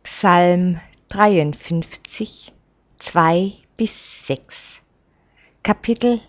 Psalm 53, 2-6, Kapitel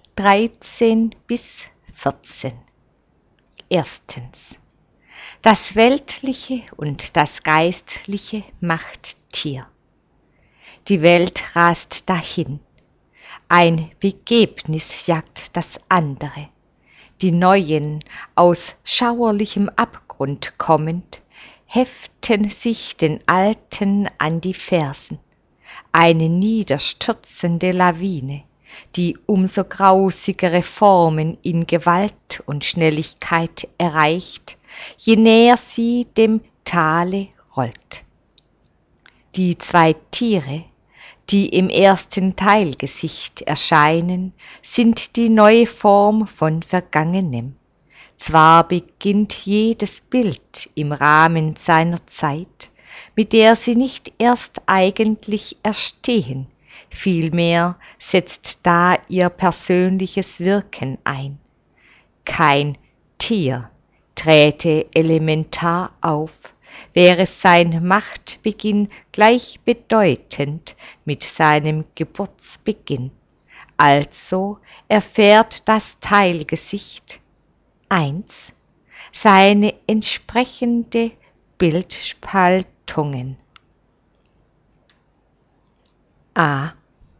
13-14. Erstens. Das Weltliche und das Geistliche macht Tier. Die Welt rast dahin. Ein Begebnis jagt das andere. Die Neuen, aus schauerlichem Abgrund kommend, heften sich den Alten an die Fersen. Eine niederstürzende Lawine, die umso grausigere Formen in Gewalt und Schnelligkeit erreicht, je näher sie dem Tale rollt. Die zwei Tiere, die im ersten Teilgesicht erscheinen, sind die neue Form von Vergangenem. Zwar beginnt jedes Bild im Rahmen seiner Zeit, mit der sie nicht erst eigentlich erstehen, vielmehr setzt da ihr persönliches Wirken ein. Kein Tier träte elementar auf, wäre sein Machtbeginn gleichbedeutend mit seinem Geburtsbeginn. Also erfährt das Teilgesicht 1 seine entsprechende Bildspaltungen. A.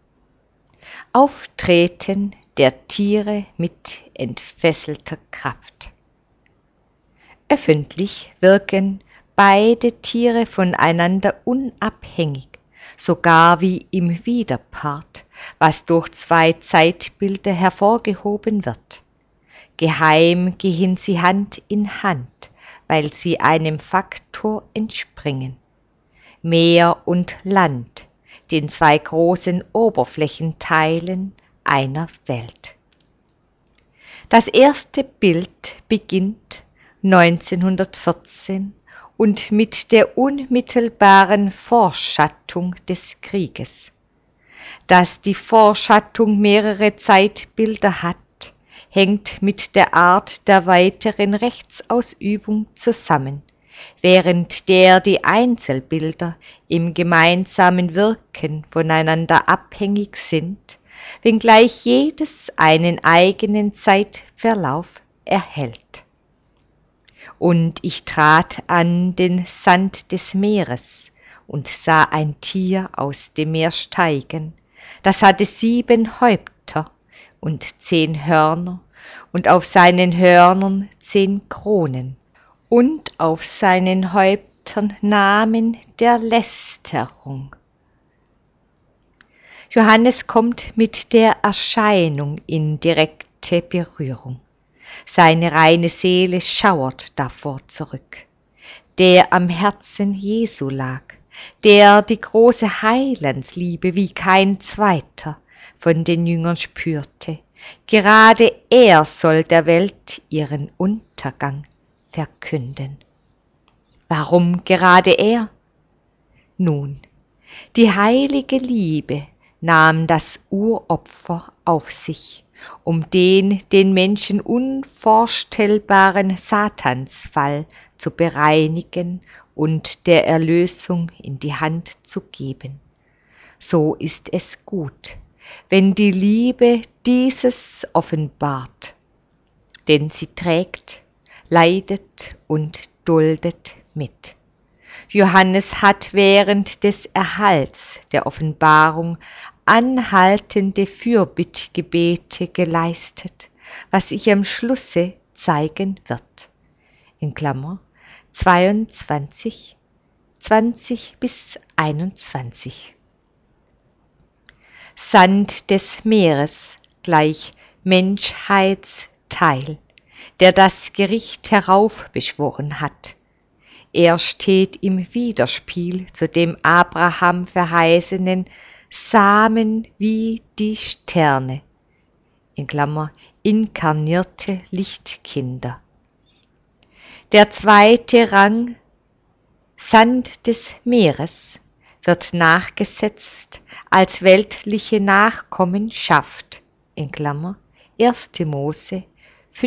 Auftreten der Tiere mit entfesselter Kraft. Öffentlich wirken beide Tiere voneinander unabhängig, sogar wie im Widerpart, was durch zwei Zeitbilder hervorgehoben wird. Geheim gehen sie Hand in Hand, weil sie einem Faktor entspringen. Meer und Land, den zwei großen Oberflächenteilen einer Welt. Das erste Bild beginnt 1914 und mit der unmittelbaren Vorschattung des Krieges. Dass die Vorschattung mehrere Zeitbilder hat, hängt mit der Art der weiteren Rechtsausübung zusammen, während die Einzelbilder im gemeinsamen Wirken voneinander abhängig sind, wenngleich jedes einen eigenen Zeitverlauf erhält. Und ich trat an den Sand des Meeres und sah ein Tier aus dem Meer steigen, das hatte 7 Häupter und 10 Hörner, und auf seinen Hörnern 10 Kronen, und auf seinen Häuptern Namen der Lästerung. Johannes kommt mit der Erscheinung in direkte Berührung. Seine reine Seele schauert davor zurück, der am Herzen Jesu lag, der die große Heilandsliebe wie kein zweiter von den Jüngern spürte. Gerade er soll der Welt ihren Untergang verkünden. Warum gerade er? Nun, die heilige Liebe nahm das Uropfer auf sich, um den Menschen unvorstellbaren Satansfall zu bereinigen und der Erlösung in die Hand zu geben. So ist es gut, wenn die Liebe dieses offenbart, denn sie trägt, leidet und duldet mit. Johannes hat während des Erhalts der Offenbarung anhaltende Fürbittgebete geleistet, was sich am Schlusse zeigen wird. In Klammer 22, 20-21. Sand des Meeres gleich Menschheitsteil, der das Gericht heraufbeschworen hat. Er steht im Widerspiel zu dem Abraham verheißenen Samen wie die Sterne, in Klammer inkarnierte Lichtkinder. Der zweite Rang, Sand des Meeres, wird nachgesetzt als weltliche Nachkommenschaft, in Klammer 1. Mose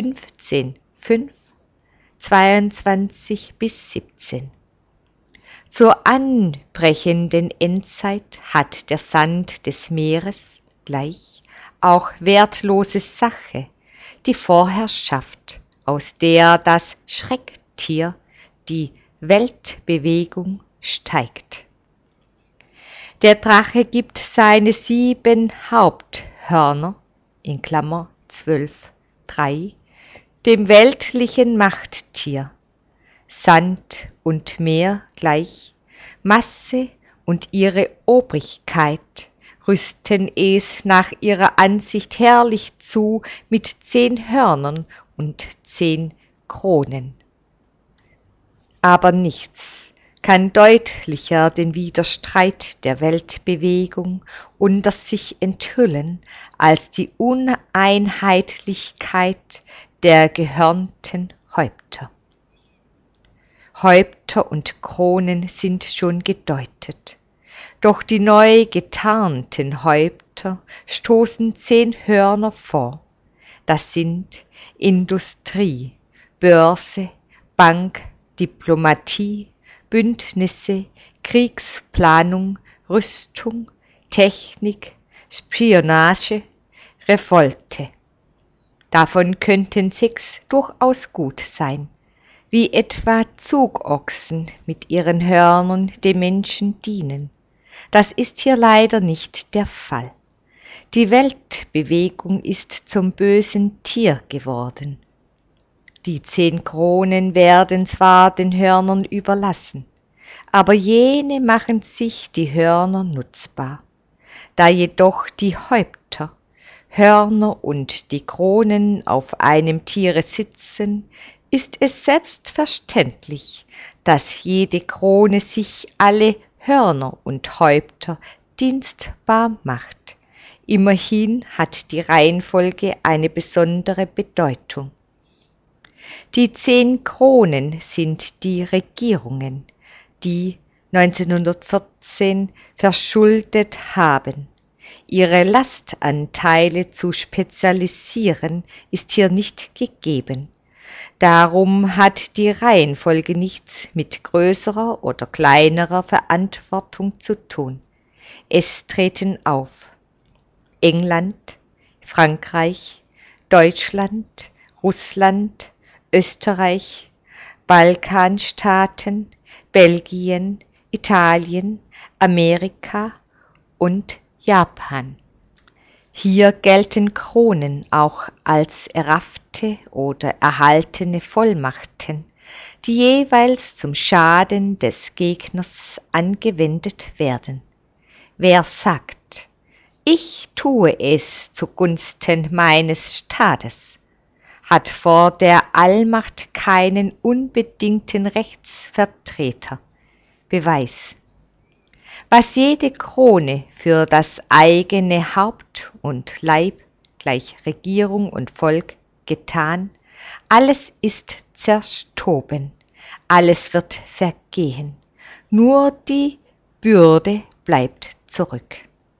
15, 5, 22-17. Zur anbrechenden Endzeit hat der Sand des Meeres gleich auch wertlose Sache, die Vorherrschaft, aus der das Schrecktier, die Weltbewegung steigt. Der Drache gibt seine 7 Haupthörner in Klammer 12,3 dem weltlichen Machttier, Sand und Meer gleich, Masse und ihre Obrigkeit rüsten es nach ihrer Ansicht herrlich zu mit 10 Hörnern und 10 Kronen. Aber nichts kann deutlicher den Widerstreit der Weltbewegung unter sich enthüllen als die Uneinheitlichkeit der gehörnten Häupter. Häupter und Kronen sind schon gedeutet, doch die neu getarnten Häupter stoßen 10 Hörner vor. Das sind Industrie, Börse, Bank, Diplomatie, Bündnisse, Kriegsplanung, Rüstung, Technik, Spionage, Revolte. Davon könnten 6 durchaus gut sein, wie etwa Zugochsen mit ihren Hörnern dem Menschen dienen. Das ist hier leider nicht der Fall. Die Weltbewegung ist zum bösen Tier geworden. Die 10 Kronen werden zwar den Hörnern überlassen, aber jene machen sich die Hörner nutzbar. Da jedoch die Häupter, Hörner und die Kronen auf einem Tiere sitzen, ist es selbstverständlich, dass jede Krone sich alle Hörner und Häupter dienstbar macht. Immerhin hat die Reihenfolge eine besondere Bedeutung. Die 10 Kronen sind die Regierungen, die 1914 verschuldet haben. Ihre Lastanteile zu spezialisieren ist hier nicht gegeben. Darum hat die Reihenfolge nichts mit größerer oder kleinerer Verantwortung zu tun. Es treten auf England, Frankreich, Deutschland, Russland, Österreich, Balkanstaaten, Belgien, Italien, Amerika und Japan. Hier gelten Kronen auch als erraffte oder erhaltene Vollmachten, die jeweils zum Schaden des Gegners angewendet werden. Wer sagt, ich tue es zugunsten meines Staates, hat vor der Allmacht keinen unbedingten Rechtsvertreter. Beweis. Was jede Krone für das eigene Haupt und Leib, gleich Regierung und Volk, getan, alles ist zerstoben, alles wird vergehen, nur die Bürde bleibt zurück.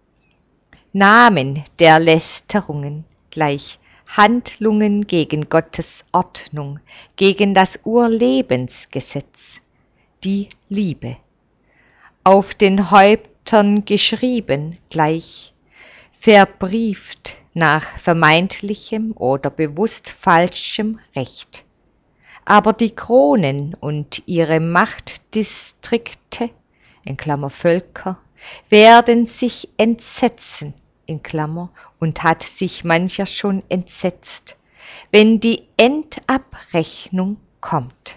Namen der Lästerungen, gleich Handlungen gegen Gottes Ordnung, gegen das Urlebensgesetz, die Liebe. Auf den Häuptern geschrieben, gleich verbrieft nach vermeintlichem oder bewusst falschem Recht. Aber die Kronen und ihre Machtdistrikte, in Klammer Völker, werden sich entsetzen, in Klammer, und hat sich mancher schon entsetzt, wenn die Endabrechnung kommt.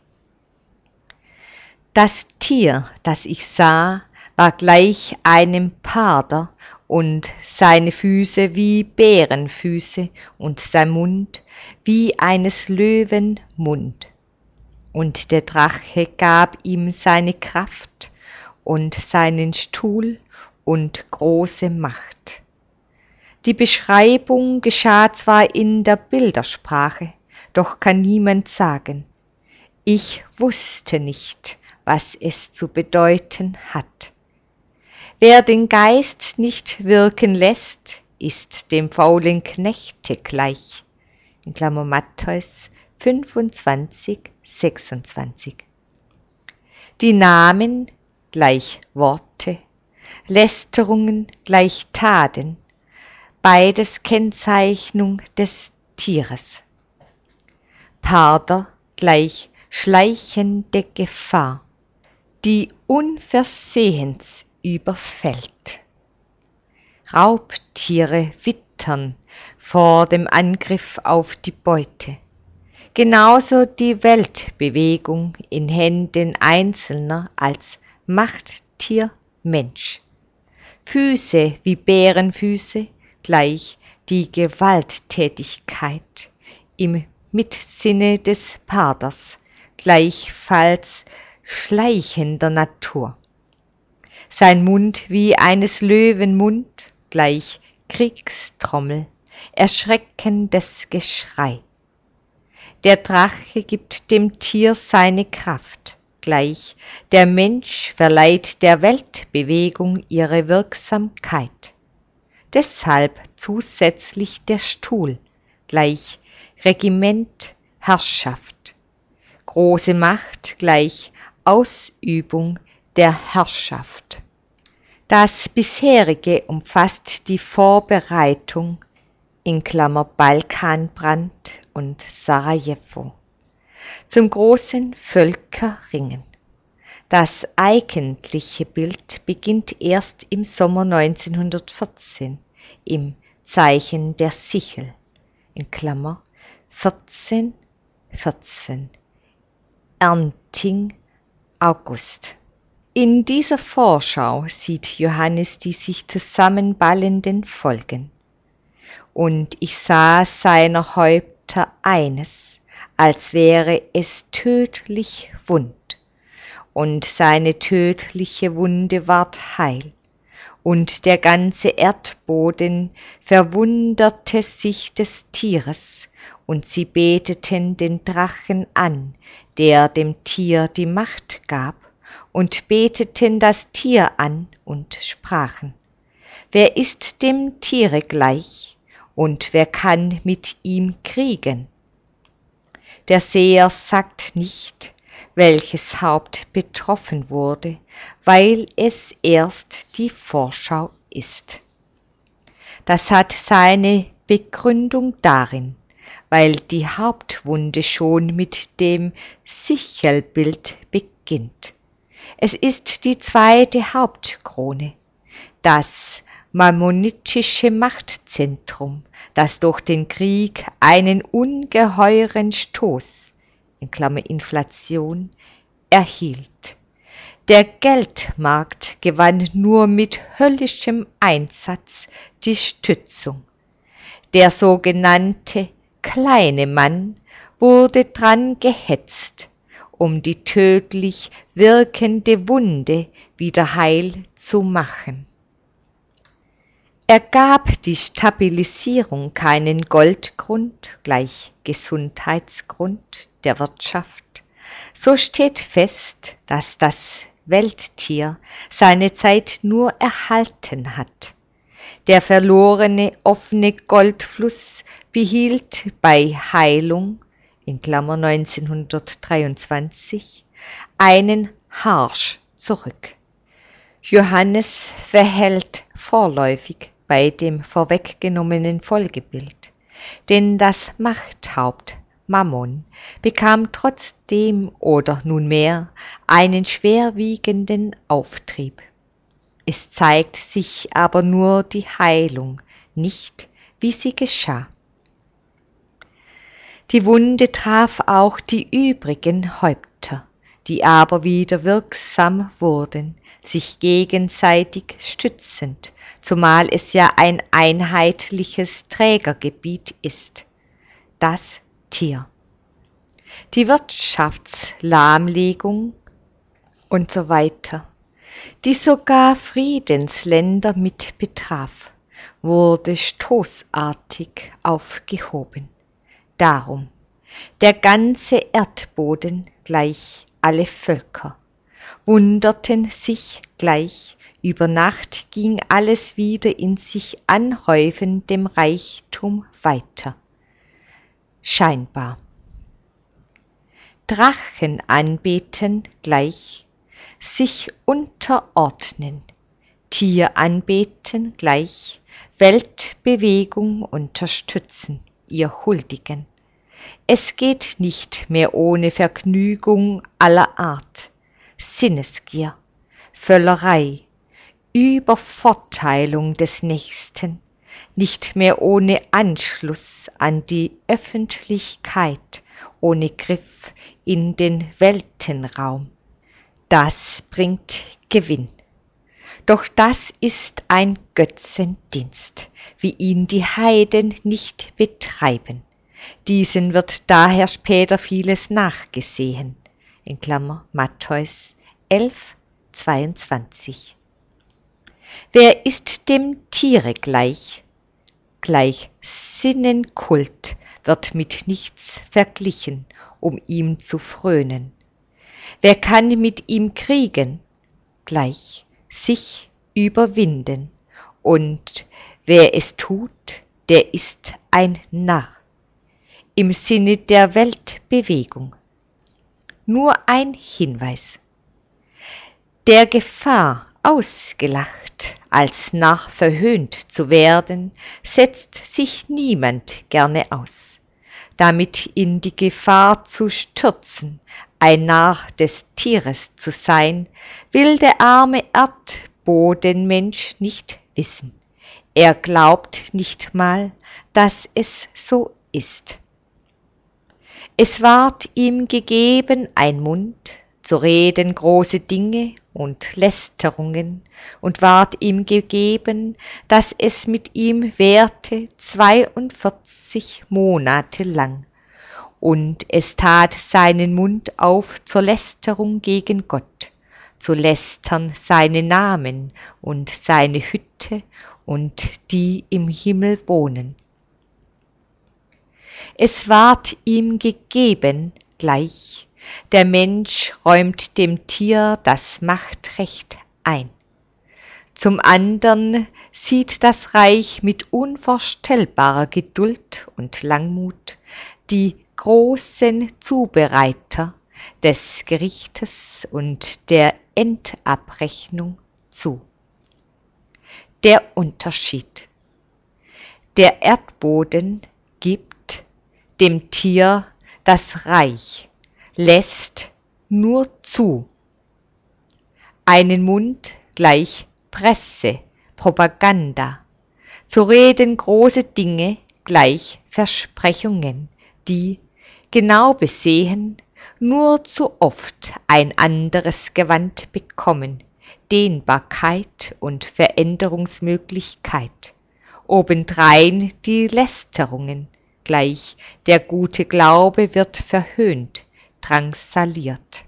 Das Tier, das ich sah, war gleich einem Parder, und seine Füße wie Bärenfüße und sein Mund wie eines Löwen Mund. Und der Drache gab ihm seine Kraft und seinen Stuhl und große Macht. Die Beschreibung geschah zwar in der Bildersprache, doch kann niemand sagen, ich wusste nicht, was es zu bedeuten hat. Wer den Geist nicht wirken lässt, ist dem faulen Knechte gleich. In Klammer Matthäus 25, 26. die Namen gleich Worte, Lästerungen gleich Taten, beides Kennzeichnung des Tieres. Parder gleich schleichende Gefahr, die unversehens überfällt. Raubtiere wittern vor dem Angriff auf die Beute. Genauso die Weltbewegung in Händen Einzelner als Machttier Mensch. Füße wie Bärenfüße gleich die Gewalttätigkeit im Mitsinne des Parders, gleichfalls schleichender Natur. Sein Mund wie eines Löwen Mund, gleich Kriegstrommel, erschreckendes Geschrei. Der Drache gibt dem Tier seine Kraft, gleich der Mensch verleiht der Weltbewegung ihre Wirksamkeit. Deshalb zusätzlich der Stuhl, gleich Regiment, Herrschaft. Große Macht gleich Ausübung der Herrschaft. Das bisherige umfasst die Vorbereitung in Klammer Balkanbrand und Sarajevo zum großen Völkerringen. Das eigentliche Bild beginnt erst im Sommer 1914 im Zeichen der Sichel in Klammer 1414 Ernting August. In dieser Vorschau sieht Johannes die sich zusammenballenden Folgen. Und ich sah seiner Häupter eines, als wäre es tödlich wund, und seine tödliche Wunde ward heil, und der ganze Erdboden verwunderte sich des Tieres, und sie beteten den Drachen an, der dem Tier die Macht gab, und beteten das Tier an und sprachen: Wer ist dem Tiere gleich, und wer kann mit ihm kriegen? Der Seher sagt nicht, welches Haupt betroffen wurde, weil es erst die Vorschau ist. Das hat seine Begründung darin, weil die Hauptwunde schon mit dem Sichelbild beginnt. Es ist die zweite Hauptkrone, das mammonitische Machtzentrum, das durch den Krieg einen ungeheuren Stoß in Klammer Inflation erhielt. Der Geldmarkt gewann nur mit höllischem Einsatz die Stützung. Der sogenannte kleine Mann wurde dran gehetzt, um die tödlich wirkende Wunde wieder heil zu machen. Er gab die Stabilisierung keinen Goldgrund, gleich Gesundheitsgrund der Wirtschaft. So steht fest, dass das Welttier seine Zeit nur erhalten hat. Der verlorene offene Goldfluss behielt bei Heilung in Klammer 1923 einen Harsch zurück. Johannes verhält vorläufig bei dem vorweggenommenen Folgebild, denn das Machthaupt Mammon bekam trotzdem oder nunmehr einen schwerwiegenden Auftrieb. Es zeigt sich aber nur die Heilung, nicht wie sie geschah. Die Wunde traf auch die übrigen Häupter, die aber wieder wirksam wurden, sich gegenseitig stützend, zumal es ja ein einheitliches Trägergebiet ist, das Tier. Die Wirtschaftslahmlegung und so weiter, die sogar Friedensländer mit betraf, wurde stoßartig aufgehoben. Darum, der ganze Erdboden gleich alle Völker wunderten sich gleich, über Nacht ging alles wieder in sich anhäufendem Reichtum weiter. Scheinbar. Drachen anbeten gleich sich unterordnen, Tier anbeten gleich, Weltbewegung unterstützen, ihr huldigen. Es geht nicht mehr ohne Vergnügung aller Art, Sinnesgier, Völlerei, Übervorteilung des Nächsten, nicht mehr ohne Anschluss an die Öffentlichkeit, ohne Griff in den Weltenraum. Das bringt Gewinn. Doch das ist ein Götzendienst, wie ihn die Heiden nicht betreiben. Diesen wird daher später vieles nachgesehen. In Klammer Matthäus 11, 22. Wer ist dem Tiere gleich? Gleich Sinnenkult wird mit nichts verglichen, um ihm zu frönen. Wer kann mit ihm kriegen? Gleich sich überwinden. Und wer es tut, der ist ein Narr. Im Sinne der Weltbewegung. Nur ein Hinweis. Der Gefahr, ausgelacht, als Narr verhöhnt zu werden, setzt sich niemand gerne aus. Damit in die Gefahr zu stürzen, ein Narr des Tieres zu sein, will der arme Erdbodenmensch nicht wissen. Er glaubt nicht mal, dass es so ist. Es ward ihm gegeben ein Mund, zu reden große Dinge und Lästerungen, und ward ihm gegeben, dass es mit ihm währte 42 Monate lang, und es tat seinen Mund auf zur Lästerung gegen Gott, zu lästern seinen Namen und seine Hütte und die im Himmel wohnen. Es ward ihm gegeben gleich, der Mensch räumt dem Tier das Machtrecht ein. Zum andern sieht das Reich mit unvorstellbarer Geduld und Langmut die großen Zubereiter des Gerichtes und der Endabrechnung zu. Der Unterschied. Der Erdboden gibt dem Tier das Reich, lässt nur zu. Einen Mund gleich Presse, Propaganda, zu reden große Dinge gleich Versprechungen, die, genau besehen, nur zu oft ein anderes Gewand bekommen, Dehnbarkeit und Veränderungsmöglichkeit. Obendrein die Lästerungen, gleich der gute Glaube wird verhöhnt, drangsaliert.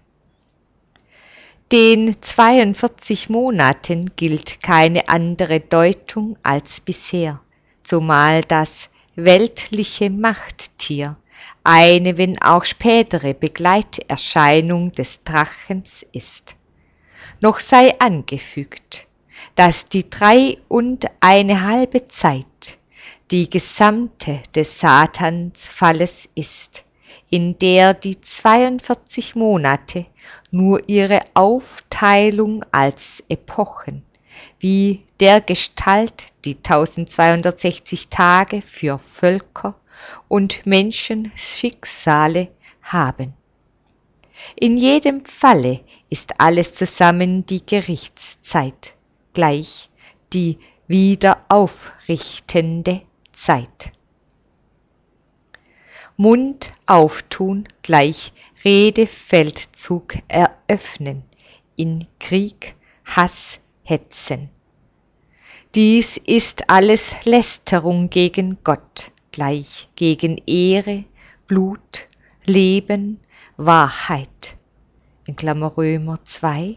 Den 42 Monaten gilt keine andere Deutung als bisher, zumal das weltliche Machttier eine, wenn auch spätere Begleiterscheinung des Drachens ist. Noch sei angefügt, dass die 3,5 Zeit die gesamte des Satansfalles ist, in der die 42 Monate nur ihre Aufteilung als Epochen, wie dergestalt die 1260 Tage für Völker und Menschenschicksale haben. In jedem Falle ist alles zusammen die Gerichtszeit, gleich die wiederaufrichtende Zeit. Mund auftun gleich Redefeldzug eröffnen, in Krieg, Hass hetzen. Dies ist alles Lästerung gegen Gott, gleich gegen Ehre, Blut, Leben, Wahrheit. In Klammer Römer 2,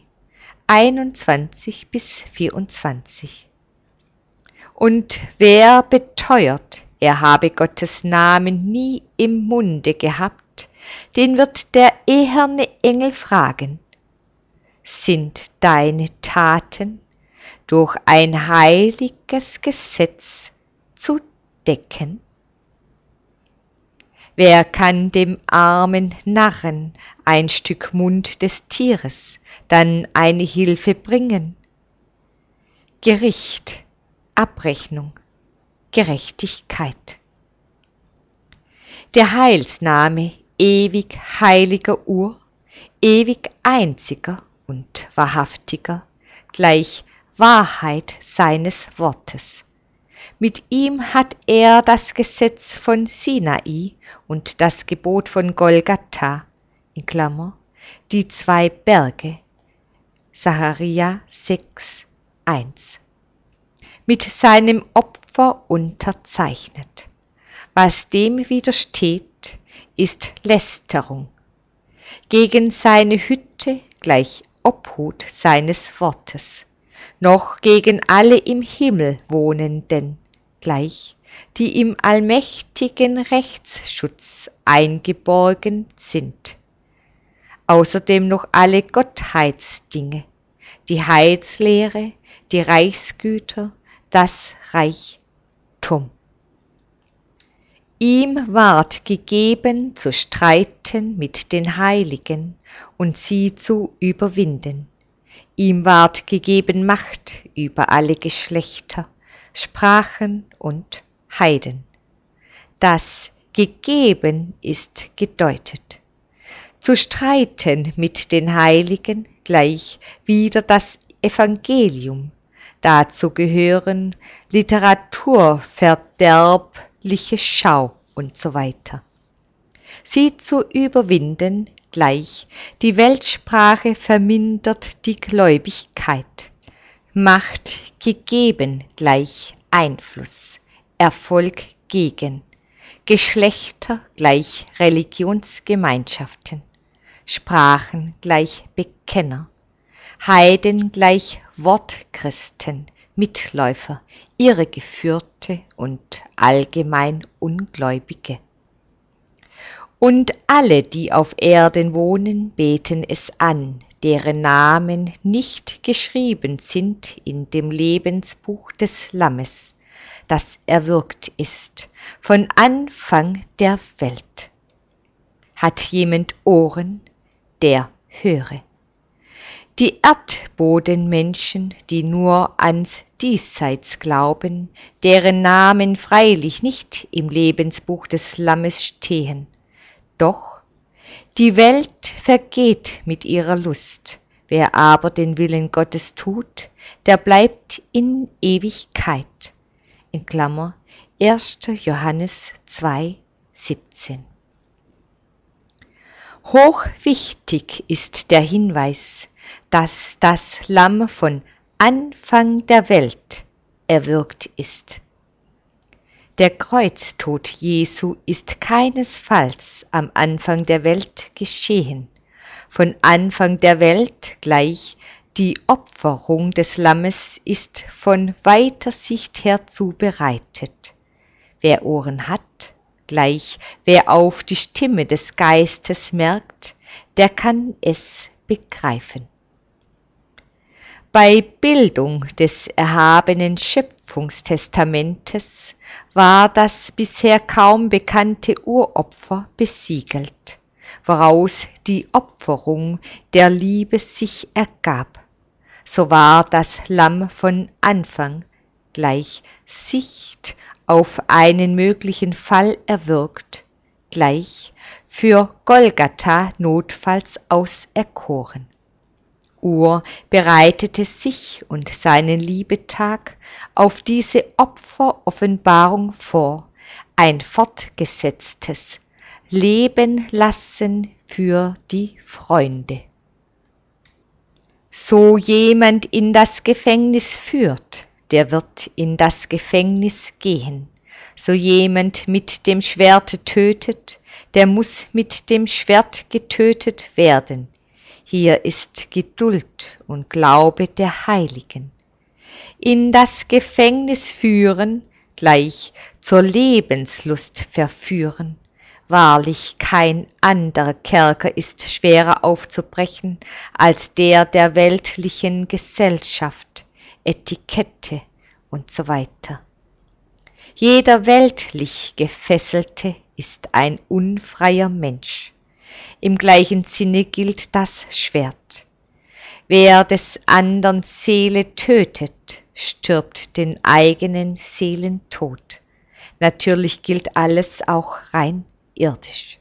21-24. Und wer beteuert, er habe Gottes Namen nie im Munde gehabt, den wird der eherne Engel fragen: Sind deine Taten durch ein heiliges Gesetz zu decken? Wer kann dem armen Narren ein Stück Mund des Tieres, dann eine Hilfe bringen? Gericht, Abrechnung, Gerechtigkeit. Der Heilsname ewig heiliger Ur, ewig einziger und wahrhaftiger, gleich Wahrheit seines Wortes. Mit ihm hat er das Gesetz von Sinai und das Gebot von Golgatha, in Klammer, die 2 Berge, Sacharja 6, 1, mit seinem Opfer unterzeichnet. Was dem widersteht, ist Lästerung. Gegen seine Hütte gleich Obhut seines Wortes, noch gegen alle im Himmel Wohnenden, gleich, die im allmächtigen Rechtsschutz eingeborgen sind. Außerdem noch alle Gottheitsdinge, die Heilslehre, die Reichsgüter, das Reichtum. Ihm ward gegeben zu streiten mit den Heiligen und sie zu überwinden. Ihm ward gegeben Macht über alle Geschlechter, Sprachen und Heiden. Das gegeben ist gedeutet. Zu streiten mit den Heiligen gleich wieder das Evangelium. Dazu gehören literaturverderbliche Schau und so weiter. Sie zu überwinden gleich die Weltsprache vermindert die Gläubigkeit. Macht gegeben gleich Einfluss, Erfolg gegen, Geschlechter gleich Religionsgemeinschaften, Sprachen gleich Bekenner, Heiden gleich Wortchristen, Mitläufer, Irregeführte und allgemein Ungläubige. Und alle, die auf Erden wohnen, beten es an, deren Namen nicht geschrieben sind in dem Lebensbuch des Lammes, das erwürgt ist von Anfang der Welt. Hat jemand Ohren, der höre. Die Erdbodenmenschen, die nur ans Diesseits glauben, deren Namen freilich nicht im Lebensbuch des Lammes stehen, doch die Welt vergeht mit ihrer Lust, wer aber den Willen Gottes tut, der bleibt in Ewigkeit. In Klammer 1. Johannes 2, 17. Hochwichtig ist der Hinweis, dass das Lamm von Anfang der Welt erwürgt ist. Der Kreuztod Jesu ist keinesfalls am Anfang der Welt geschehen. Von Anfang der Welt gleich die Opferung des Lammes ist von weiter Sicht her zubereitet. Wer Ohren hat, gleich wer auf die Stimme des Geistes merkt, der kann es begreifen. Bei Bildung des erhabenen Schöpfungstestamentes war das bisher kaum bekannte Uropfer besiegelt, woraus die Opferung der Liebe sich ergab. So war das Lamm von Anfang gleich Sicht auf einen möglichen Fall erwürgt, gleich für Golgatha notfalls auserkoren. Ur bereitete sich und seinen Liebetag auf diese Opferoffenbarung vor, ein fortgesetztes Leben lassen für die Freunde. So jemand in das Gefängnis führt, der wird in das Gefängnis gehen. So jemand mit dem Schwerte tötet, der muss mit dem Schwert getötet werden. Hier ist Geduld und Glaube der Heiligen. In das Gefängnis führen, gleich zur Lebenslust verführen. Wahrlich kein anderer Kerker ist schwerer aufzubrechen als der weltlichen Gesellschaft, Etikette und so weiter. Jeder weltlich Gefesselte ist ein unfreier Mensch. Im gleichen Sinne gilt das Schwert. Wer des andern Seele tötet, stirbt den eigenen Seelentod. Natürlich gilt alles auch rein irdisch.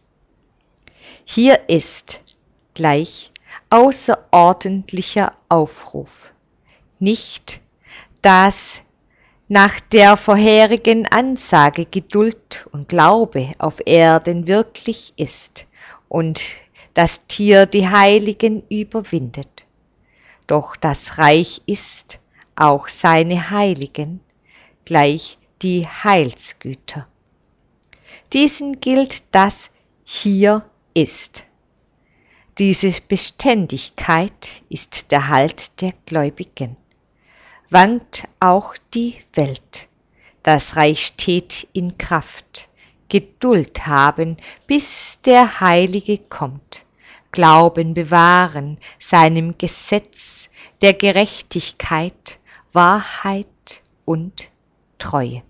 Hier ist gleich außerordentlicher Aufruf. Nicht, dass nach der vorherigen Ansage Geduld und Glaube auf Erden wirklich ist und das Tier die Heiligen überwindet. Doch das Reich ist auch seine Heiligen, gleich die Heilsgüter. Diesen gilt das hier ist. Diese Beständigkeit ist der Halt der Gläubigen. Wankt auch die Welt. Das Reich steht in Kraft. Geduld haben, bis der Heilige kommt. Glauben bewahren seinem Gesetz der Gerechtigkeit, Wahrheit und Treue.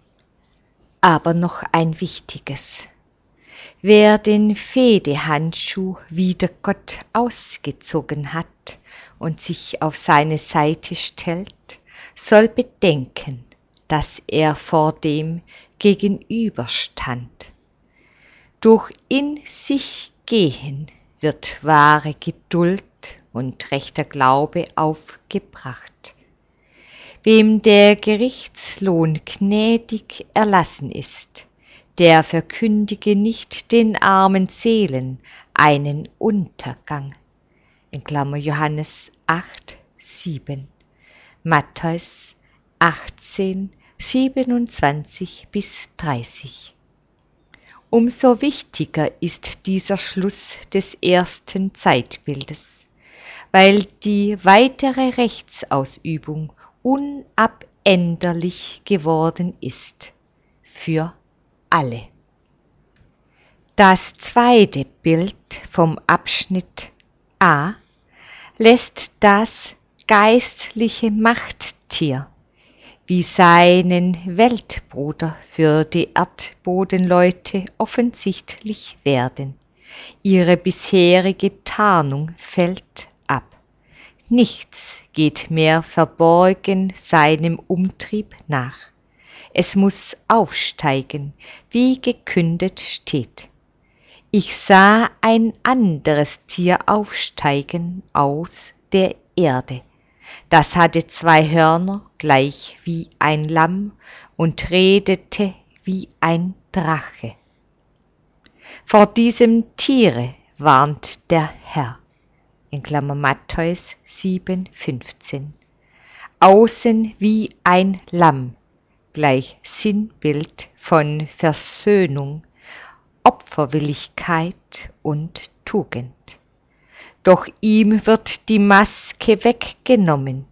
Aber noch ein wichtiges. Wer den Fehdehandschuh wider Gott ausgezogen hat und sich auf seine Seite stellt, soll bedenken, dass er vor dem gegenüberstand. Durch in sich gehen wird wahre Geduld und rechter Glaube aufgebracht. Wem der Gerichtslohn gnädig erlassen ist, der verkündige nicht den armen Seelen einen Untergang. In Klammer Johannes 8, 7, Matthäus 18, 27 bis 30. Umso wichtiger ist dieser Schluss des ersten Zeitbildes, weil die weitere Rechtsausübung unabänderlich geworden ist für alle. Das zweite Bild vom Abschnitt A lässt das geistliche Machttier wie seinen Weltbruder für die Erdbodenleute offensichtlich werden. Ihre bisherige Tarnung fällt ab. Nichts geht mehr verborgen seinem Umtrieb nach. Es muss aufsteigen, wie gekündet steht. Ich sah ein anderes Tier aufsteigen aus der Erde. Das hatte 2 Hörner, gleich wie ein Lamm, und redete wie ein Drache. Vor diesem Tiere warnt der Herr. In Klammer Matthäus 7,15. Außen wie ein Lamm, gleich Sinnbild von Versöhnung, Opferwilligkeit und Tugend. Doch ihm wird die Maske weggenommen.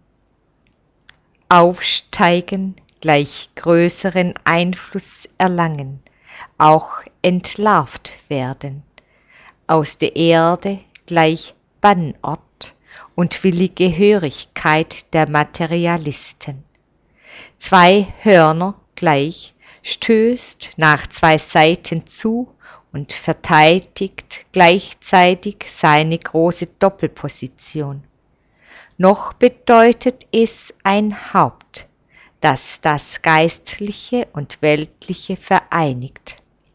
Aufsteigen, gleich größeren Einfluss erlangen, auch entlarvt werden. Aus der Erde gleich Bannort und willige Hörigkeit der Materialisten. 2 Hörner gleich stößt nach 2 Seiten zu und verteidigt gleichzeitig seine große Doppelposition. Noch bedeutet es ein Haupt, das das Geistliche und Weltliche vereinigt.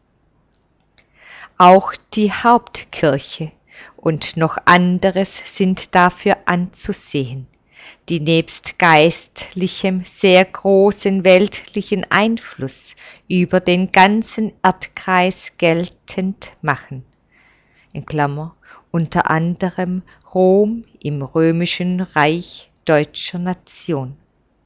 Auch die Hauptkirche und noch anderes sind dafür anzusehen, die nebst geistlichem sehr großen weltlichen Einfluss über den ganzen Erdkreis geltend machen. In Klammer, unter anderem Rom im römischen Reich deutscher Nation.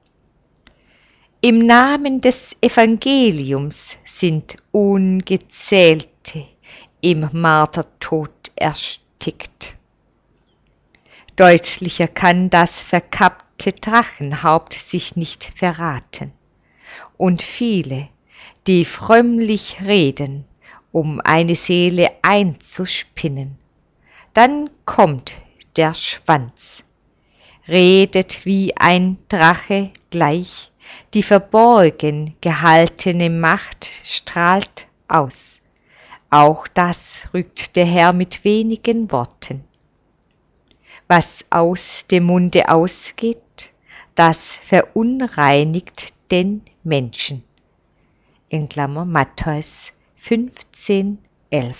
Im Namen des Evangeliums sind Ungezählte im Martertod erstickt. Deutlicher kann das verkappte Drachenhaupt sich nicht verraten. Und viele, die frömmlich reden, um eine Seele einzuspinnen. Dann kommt der Schwanz, redet wie ein Drache gleich, die verborgen gehaltene Macht strahlt aus. auch das rügt der Herr mit wenigen Worten. Was aus dem Munde ausgeht, das verunreinigt den Menschen. In Klammer Matthäus 15,11.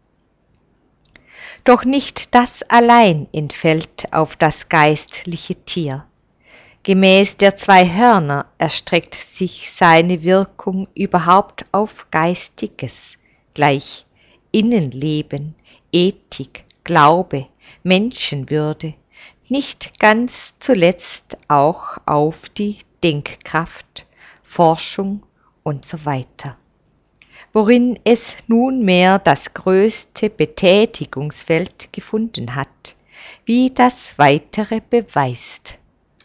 Doch nicht das allein entfällt auf das geistliche Tier. Gemäß der 2 Hörner erstreckt sich seine Wirkung überhaupt auf Geistiges, gleich Innenleben, Ethik, Glaube, Menschenwürde, nicht ganz zuletzt auch auf die Denkkraft, Forschung und so weiter, worin es nunmehr das größte Betätigungsfeld gefunden hat, wie das Weitere beweist.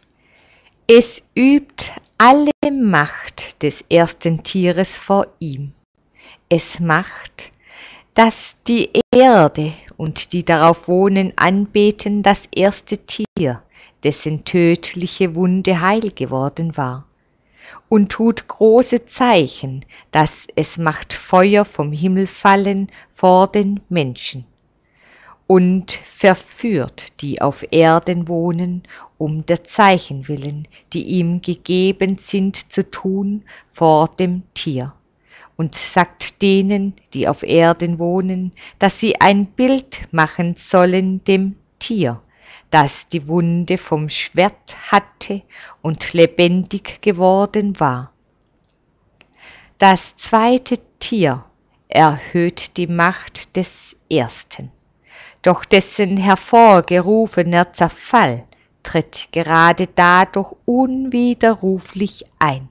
Es übt alle Macht des ersten Tieres vor ihm. Es macht, dass die Erde und die darauf wohnen anbeten das erste Tier, dessen tödliche Wunde heil geworden war, und tut große Zeichen, dass es macht Feuer vom Himmel fallen vor den Menschen und verführt, die auf Erden wohnen, um der Zeichen willen, die ihm gegeben sind zu tun vor dem Tier. Und sagt denen, die auf Erden wohnen, dass sie ein Bild machen sollen dem Tier, das die Wunde vom Schwert hatte und lebendig geworden war. Das zweite Tier erhöht die Macht des ersten, doch dessen hervorgerufener Zerfall tritt gerade dadurch unwiderruflich ein.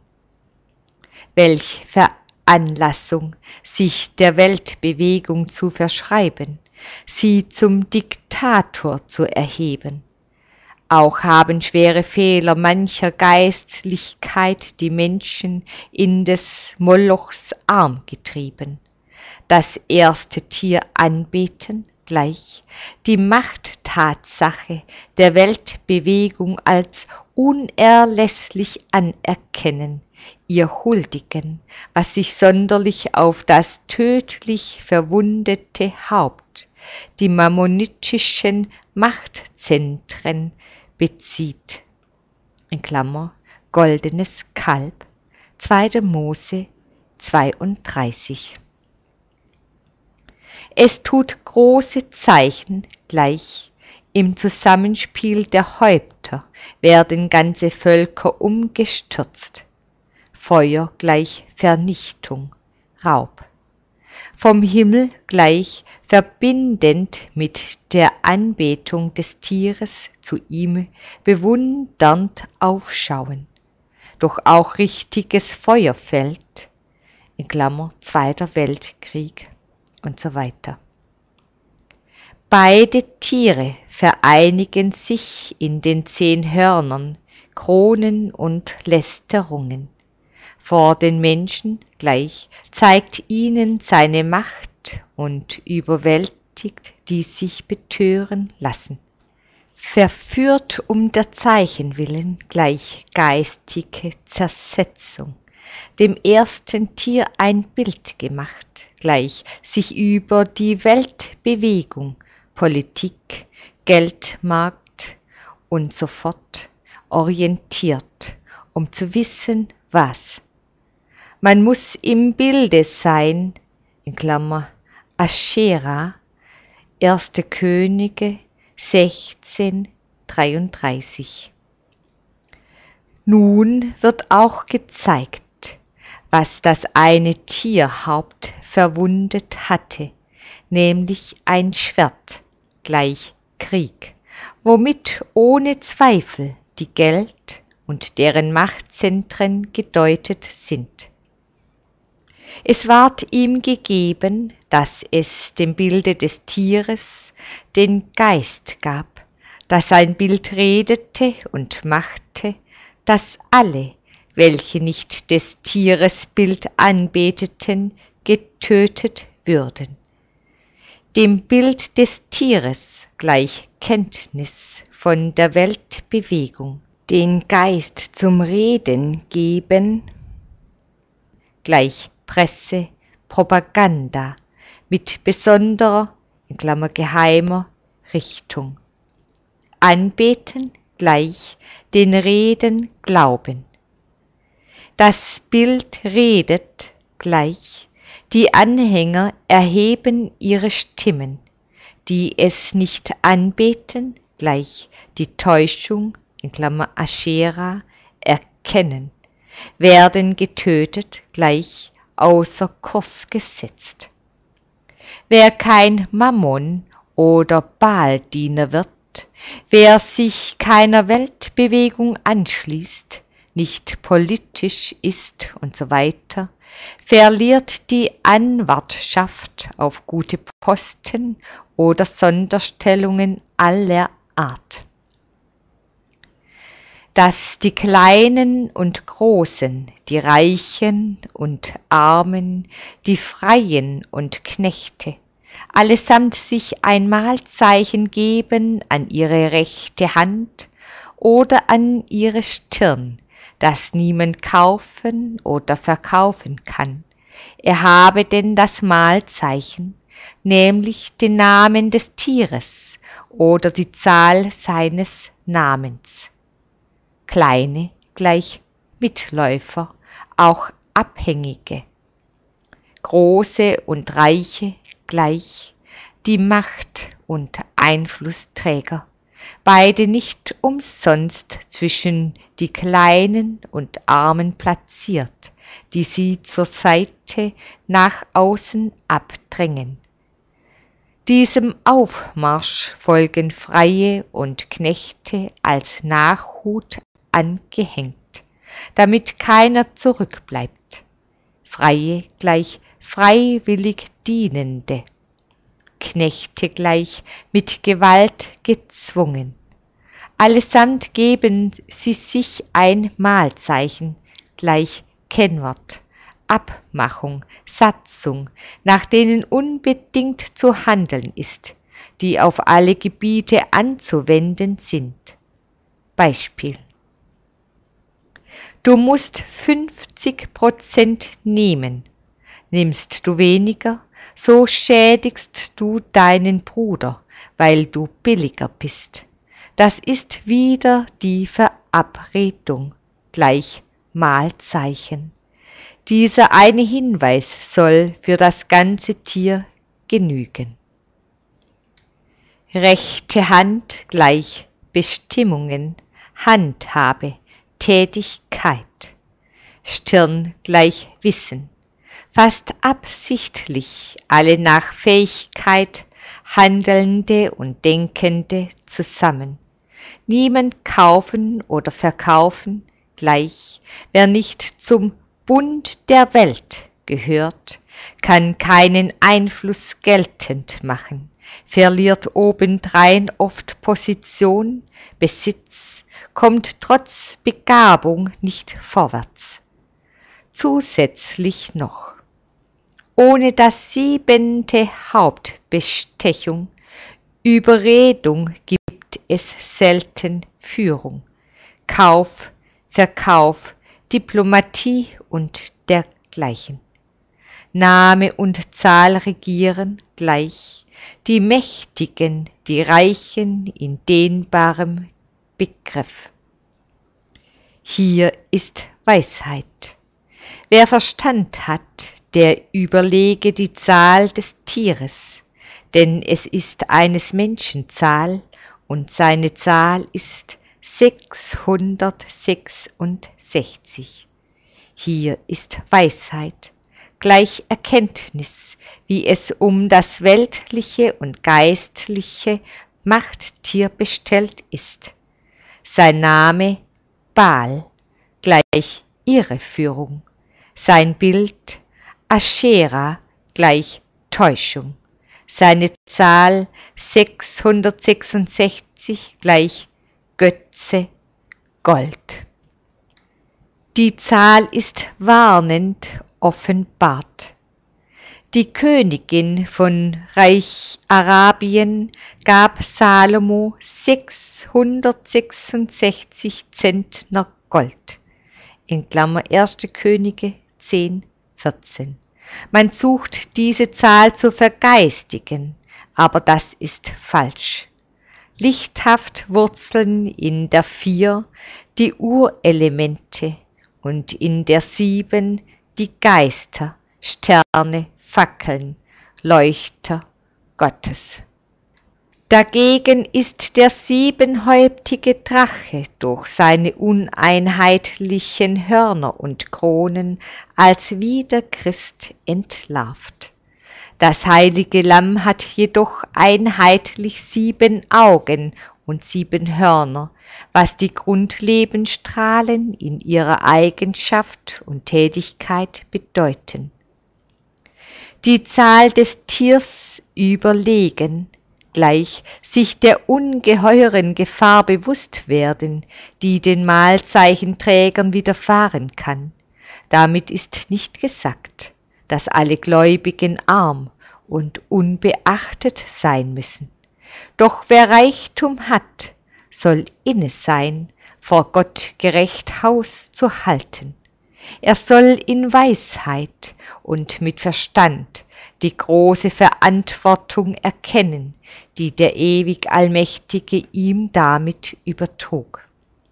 Welch Veranlassung, sich der Weltbewegung zu verschreiben, sie zum Diktator zu erheben. Auch haben schwere Fehler mancher Geistlichkeit die Menschen in des Molochs Arm getrieben. Das erste Tier anbeten, gleich die Machtatsache der Weltbewegung als unerlässlich anerkennen, ihr huldigen, was sich sonderlich auf das tödlich verwundete Haupt, die mammonitischen Machtzentren bezieht. In Klammer, goldenes Kalb, 2. Mose 32. Es tut große Zeichen, gleich im Zusammenspiel der Häupter werden ganze Völker umgestürzt. Feuer gleich Vernichtung, Raub. Vom Himmel gleich verbindend mit der Anbetung des Tieres zu ihm bewundernd aufschauen. Doch auch richtiges Feuer fällt, in Klammer 2. Weltkrieg und so weiter. Beide Tiere vereinigen sich in den 10 Hörnern, Kronen und Lästerungen. Vor den Menschen gleich zeigt ihnen seine Macht und überwältigt, die sich betören lassen. Verführt um der Zeichen willen gleich geistige Zersetzung, dem ersten Tier ein Bild gemacht, gleich sich über die Weltbewegung, Politik, Geldmarkt und so fort orientiert, um zu wissen, was. Man muss im Bilde sein, in Klammer Aschera, 1. Könige 16,33. Nun wird auch gezeigt, was das eine Tierhaupt verwundet hatte, nämlich ein Schwert, gleich Krieg, womit ohne Zweifel die Geld- und deren Machtzentren gedeutet sind. Es ward ihm gegeben, dass es dem Bilde des Tieres den Geist gab, dass ein Bild redete und machte, dass alle, welche nicht des Tieres Bild anbeteten, getötet würden. Dem Bild des Tieres gleich Kenntnis von der Weltbewegung, den Geist zum Reden geben, gleich Presse, Propaganda, mit besonderer, in Klammer geheimer, Richtung. Anbeten gleich den Reden glauben. Das Bild redet gleich, die Anhänger erheben ihre Stimmen, die es nicht anbeten, gleich die Täuschung, in Klammer Aschera, erkennen, werden getötet, gleich außer Kurs gesetzt. Wer kein Mammon oder Baaldiener wird, wer sich keiner Weltbewegung anschließt, nicht politisch ist und so weiter, verliert die Anwartschaft auf gute Posten oder Sonderstellungen aller Art. Dass die Kleinen und Großen, die Reichen und Armen, die Freien und Knechte, allesamt sich ein Mahlzeichen geben an ihre rechte Hand oder an ihre Stirn, das niemand kaufen oder verkaufen kann. Er habe denn das Mahlzeichen, nämlich den Namen des Tieres oder die Zahl seines Namens. Kleine gleich Mitläufer, auch Abhängige. Große und Reiche gleich die Macht- und Einflussträger, beide nicht umsonst zwischen die Kleinen und Armen platziert, die sie zur Seite nach außen abdrängen. Diesem Aufmarsch folgen Freie und Knechte als Nachhut angehängt, damit keiner zurückbleibt. Freie gleich freiwillig Dienende, Knechte gleich mit Gewalt gezwungen. Allesamt geben sie sich ein Mahlzeichen, gleich Kennwort, Abmachung, Satzung, nach denen unbedingt zu handeln ist, die auf alle Gebiete anzuwenden sind. Beispiel: Du musst 50% nehmen. Nimmst du weniger, so schädigst du deinen Bruder, weil du billiger bist. Das ist wieder die Verabredung, gleich Mahlzeichen. Dieser eine Hinweis soll für das ganze Tier genügen. Rechte Hand gleich Bestimmungen, Handhabe, Tätigkeit. Stirn gleich Wissen. Fast absichtlich alle nach Fähigkeit Handelnde und Denkende zusammen. Niemand kaufen oder verkaufen, gleich wer nicht zum Bund der Welt gehört, kann keinen Einfluss geltend machen, verliert obendrein oft Position, Besitz, kommt trotz Begabung nicht vorwärts. Zusätzlich noch: Ohne das 7. Hauptbestechung, Überredung gibt es selten Führung, Kauf, Verkauf, Diplomatie und dergleichen. Name und Zahl regieren gleich, die Mächtigen, die Reichen in dehnbarem Begriff. Hier ist Weisheit. Wer Verstand hat, der überlege die Zahl des Tieres, denn es ist eines Menschen Zahl und seine Zahl ist 666. Hier ist Weisheit, gleich Erkenntnis, wie es um das weltliche und geistliche Machttier bestellt ist. Sein Name Baal, gleich Irreführung. Sein Bild Aschera, gleich Täuschung. Seine Zahl 666, gleich Götze, Gold. Die Zahl ist warnend offenbart. Die Königin von Reich Arabien gab Salomo 666 Zentner Gold, in Klammer 1. Könige 10, 14, Man sucht diese Zahl zu vergeistigen, aber das ist falsch. Lichthaft wurzeln in der 4 die Urelemente und in der 7 die Geister, Sterne, Fackeln, Leuchter Gottes. Dagegen ist der siebenhäuptige Drache durch seine uneinheitlichen Hörner und Kronen als Widerchrist entlarvt. Das heilige Lamm hat jedoch einheitlich 7 Augen und 7 Hörner, was die Grundlebensstrahlen in ihrer Eigenschaft und Tätigkeit bedeuten. Die Zahl des Tiers überlegen, gleich sich der ungeheuren Gefahr bewusst werden, die den Mahlzeichenträgern widerfahren kann. Damit ist nicht gesagt, dass alle Gläubigen arm und unbeachtet sein müssen. Doch wer Reichtum hat, soll inne sein, vor Gott gerecht Haus zu halten. Er soll in Weisheit und mit Verstand die große Verantwortung erkennen, die der ewig Allmächtige ihm damit übertrug.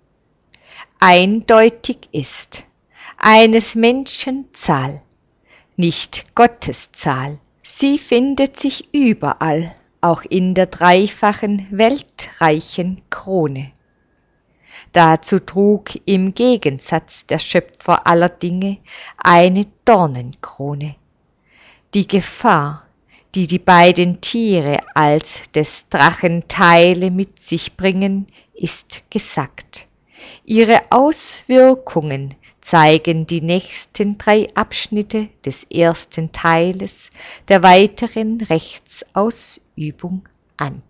Eindeutig ist, eines Menschen Zahl, nicht Gottes Zahl. Sie findet sich überall, auch in der dreifachen weltreichen Krone. Dazu trug im Gegensatz der Schöpfer aller Dinge eine Dornenkrone. Die Gefahr, die die beiden Tiere als des Drachen Teile mit sich bringen, ist gesagt. Ihre Auswirkungen zeigen die nächsten 3 Abschnitte des ersten Teiles der weiteren Rechtsausübung an.